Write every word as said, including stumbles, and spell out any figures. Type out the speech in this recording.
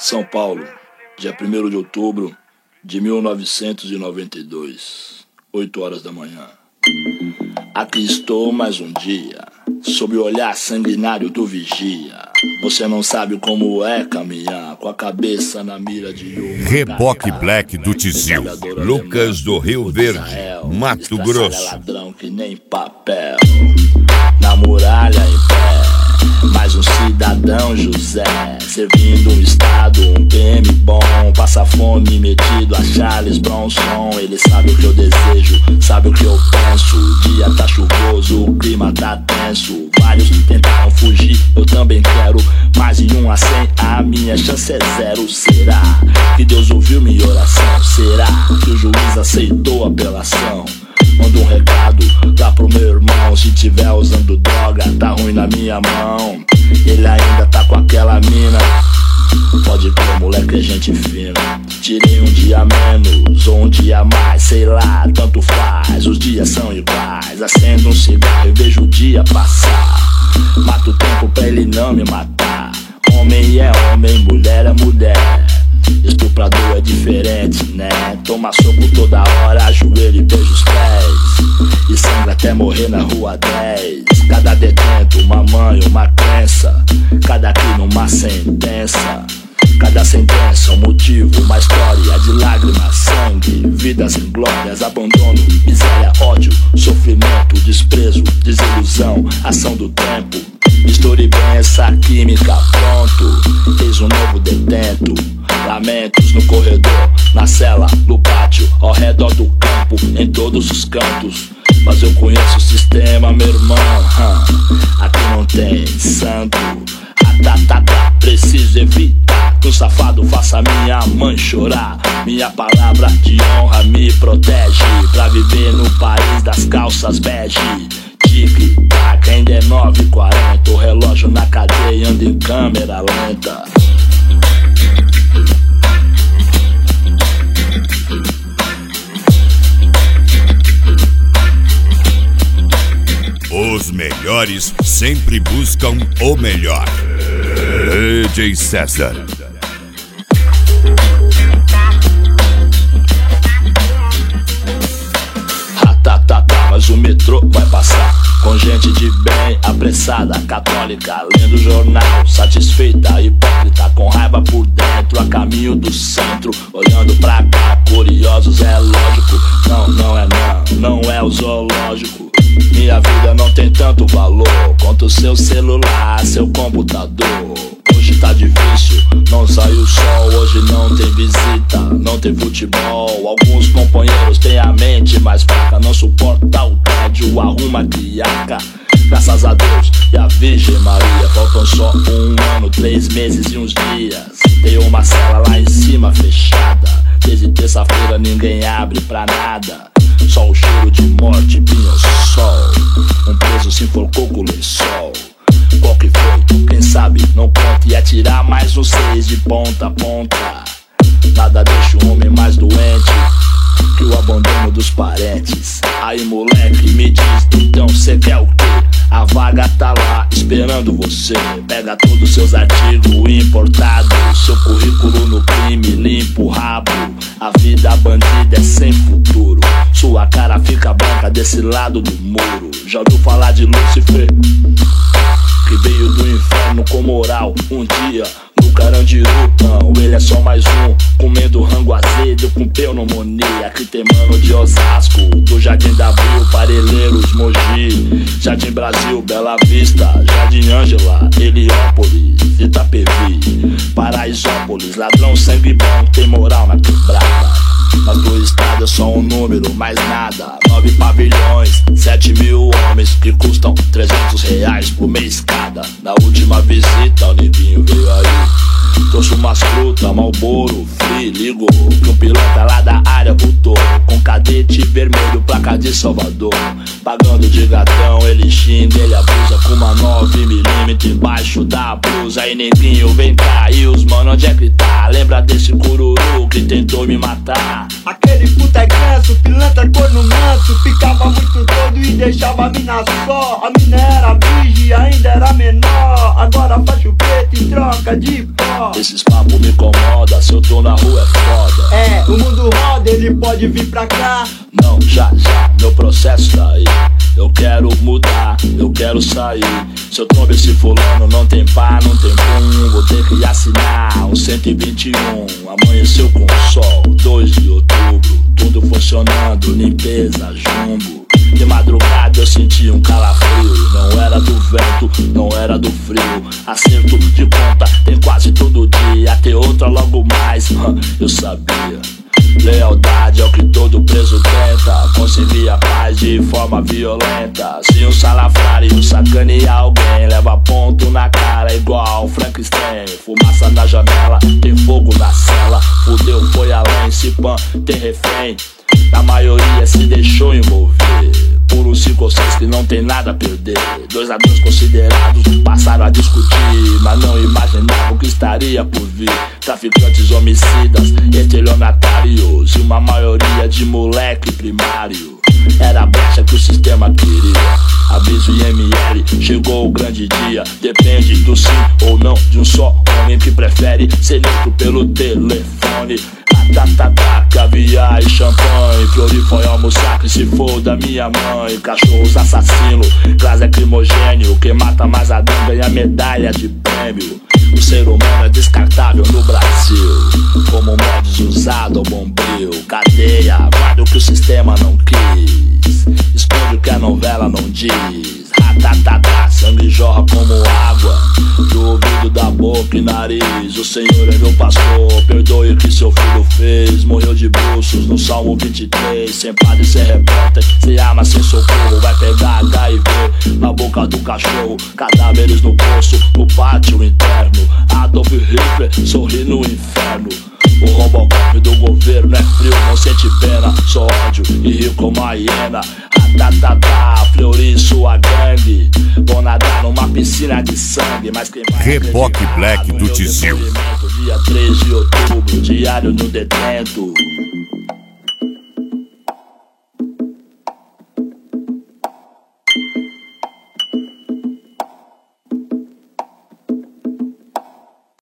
São Paulo, dia primeiro de outubro de mil novecentos e noventa e dois, oito horas da manhã. Aqui estou mais um dia, sob o olhar sanguinário do vigia. Você não sabe como é caminhar com a cabeça na mira de um Reboque Black do Tizil, Lucas do Rio Verde, Mato Grosso. Ladrão que nem papel, na muralha em pé, mais um cidadão José, servindo um estado, um P M bom, passa fome metido a Charles Bronson. Ele sabe o que eu desejo, sabe o que eu penso. O dia tá chuvoso, o clima tá tenso. Vários tentaram fugir, eu também quero. Mais de um a cem, a minha chance é zero. Será que Deus ouviu minha oração? Será que o juiz aceitou a apelação? Manda um recado, dá pro meu irmão. Se tiver usando droga, tá ruim na minha mão. Ele ainda tá com aquela mina. Pode crer, moleque, é gente fina. Tirei um dia menos ou um dia mais, sei lá, tanto faz. Os dias são iguais. Acendo um cigarro e vejo o dia passar. Mato o tempo pra ele não me matar. Homem é homem, mulher é mulher. Estuprador é diferente, né? Toma soco toda hora, ajoelho e beija os pés. E sangra até morrer na rua dez. Cada detento, uma mãe, uma crença. Cada crime, uma sentença. Cada sentença, um motivo, uma história de lágrimas, sangue, vidas inglórias, abandono, miséria, ódio, sofrimento, desprezo, desilusão, ação do tempo. Misture bem essa química, pronto, eis um novo detento. Lamentos no corredor, na cela, no pátio, ao redor do campo, em todos os cantos. Mas eu conheço o sistema, meu irmão, hum. Aqui não tem santo. Ah, tá, tá, tá, preciso evitar que um safado faça minha mãe chorar. Minha palavra de honra me protege pra viver no país das calças bege. Tic-tac, ainda é nove e quarenta. O relógio na cadeia anda em câmera lenta. Os melhores sempre buscam o melhor. D J César. Ah, tá, tá, tá, mas o metrô vai passar com gente de bem, apressada, católica, lendo jornal, satisfeita, hipócrita, com raiva por dentro, a caminho do centro, olhando pra cá, curiosos, é lógico. Não, não é não, não é o zoológico. Minha vida não tem tanto valor quanto seu celular, seu computador. Hoje tá difícil, não sai o sol. Hoje não tem visita, não tem futebol. Alguns companheiros têm a mente mais fraca, não suporta o tédio, arruma criaca. Graças a Deus e a Virgem Maria, faltam só um ano, três meses e uns dias. Tem uma cela lá em cima fechada. Desde terça-feira ninguém abre pra nada. Só o cheiro de morte, pinho-sol. Um preso se enforcou com o lençol. Qual que foi? Quem sabe? Não conta. E atirar mais um seis de ponta a ponta. Nada deixa o homem mais doente que o abandono dos parentes. Aí moleque, me diz, então cê quer o quê? A vaga tá lá esperando você. Pega todos os seus artigos importados, seu currículo no crime, limpa o rabo. A vida bandida é sem futuro. Sua cara fica branca desse lado do muro. Já ouviu falar de Lúcifer? Que veio do inferno com moral. Um dia no Carandiru, não, ele é só mais um, comendo rango azedo com pneumonia. Aqui tem mano de Osasco, do Jardim da Abril, Parelheiros, Mogi, Jardim Brasil, Bela Vista, Jardim Ângela, Heliópolis, Itapevi, Paraisópolis. Ladrão sangue bom, tem moral na quebrada. Mas do estado é só um número, mais nada. Nove pavilhões, sete mil homens que custam trezentos reais por mês cada. Na última visita o Nivinho veio aí, trouxe umas frutas, Marlboro, Free, ligou que um piloto lá da área voltou com cadete vermelho, placa de Salvador. Pagando de gatão, ele xinga, ele abusa com uma nove milímetros embaixo da blusa. Aí neguinho vem cá, e os mano onde é que tá? Lembra desse cururu que tentou me matar? Aquele puta é ganso, pilantra corno manso, ficava muito doido e deixava a mina só. A mina era virgem e ainda era menor. Agora faz o preto em troca de pó. Esses papos me incomoda, se eu tô na rua é foda. É, o mundo roda, ele pode vir pra cá. Não, já, já, meu processo tá aí. Eu quero mudar, eu quero sair. Se eu tombo esse fulano, não tem pá, não tem pum. Vou ter que assinar um cento e vinte e um. Amanheceu com sol, dois de outubro. Tudo funcionando, limpeza, jumbo. De madrugada eu senti um calafrio. Não era do vento, não era do frio. Acerto de conta tem quase todo dia. Ter outra logo mais, eu sabia. Lealdade é o que todo preso tenta. Conseguir a paz de forma violenta. Se um salafrário sacanear alguém, leva ponto na cara igual Frankenstein. Fumaça na janela, tem fogo na cela. Fudeu, foi além, se pan, tem refém. A maioria se deixou envolver por uns cinco ou seis que não tem nada a perder. Dois ladrões considerados passaram a discutir, mas não imaginavam que estaria por vir. Traficantes, homicidas, estelionatários e uma maioria de moleque primário. Era a brecha que o sistema queria. Aviso I M L, chegou o grande dia. Depende do sim ou não de um só homem que prefere ser neutro pelo telefone. Tatatá, caviar e champanhe. Flori foi almoçar que se for da minha mãe. Cachorros assassinos, gás lacrimogênio. Quem mata mais Adão ganha medalha de prêmio. O ser humano é descartável no Brasil, como mods usado ao bombril. Cadeia, guarda o que o sistema não quis. Esconde o que a novela não diz. Ratatatá, sangue jorra como água do ouvido, da boca e nariz. O Senhor é meu pastor, perdoe o que seu filho fez. Morreu de bruços no Salmo vinte e três. Sem padre, sem repórter, sem arma, sem socorro. Vai pegar H I V na boca do cachorro. Cadáveres no poço, no pátio interno. Adolf Hitler sorri no inferno. O Robocop do governo é frio, não sente pena. Só ódio e rio como a hiena. Ratatatá, Fleury, sua gangue. Vou nadar numa piscina de sangue, mas quem vai Reboque Black do Tizil. Dia três de outubro, diário no detento.